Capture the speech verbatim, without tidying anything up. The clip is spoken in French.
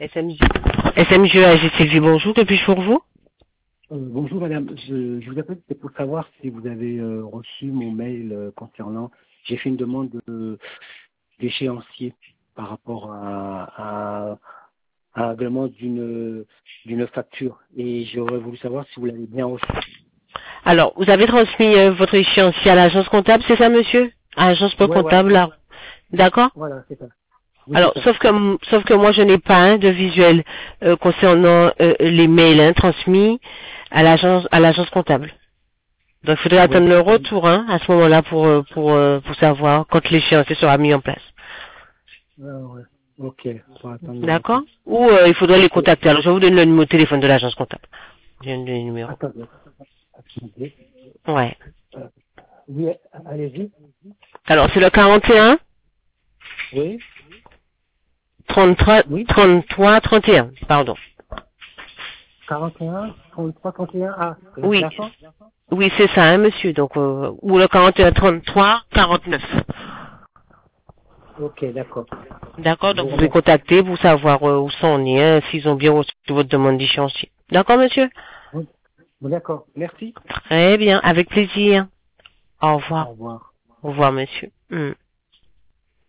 S M G. S M G A G T V, bonjour, que puis-je pour vous? Euh, bonjour madame, je, je vous appelle c'est pour savoir si vous avez euh, reçu mon mail euh, concernant, j'ai fait une demande de- d'échéancier par rapport à, à, à la demande d'une d'une facture et j'aurais voulu savoir si vous l'avez bien reçu. Alors, vous avez transmis euh, votre échéancier à l'agence comptable, c'est ça, monsieur? À l'agence pour Ouais, voilà, comptable, là. D'accord? voilà, c'est ça. Oui, Alors, c'est ça. sauf que, sauf que moi, je n'ai pas hein, de visuel euh, concernant euh, les mails hein, transmis à l'agence à l'agence comptable. Donc, il faudrait Oui. attendre le retour hein, à ce moment-là pour euh, pour euh, pour savoir quand l'échéancier sera mis en place. Ah, ouais. Ok, on va attendre le D'accord? retour. Ou euh, il faudrait les Ok, contacter. Alors, je vais vous donner le numéro de téléphone de l'agence comptable. Je viens de donner le numéro. attendez, attendez. Ouais. Euh, oui, allez-y. Alors, c'est le quarante et un, Oui, trente-trois, oui. trente-trois, trente et un, pardon. quarante et un, trente-trois, trente et un, ah, c'est Oui. la fin. Oui, c'est ça, hein, monsieur. Donc, euh, ou le quarante et un, trente-trois, quarante-neuf. Ok, d'accord. D'accord, Je donc vous vous pouvez remercie. contacter pour savoir euh, où sont on est, hein, s'ils ont bien reçu votre demande d'échéancier. D'accord, monsieur? Oui. Bon, d'accord. Merci. Très bien, avec plaisir. Au Au revoir. revoir. Au revoir, monsieur. Hmm.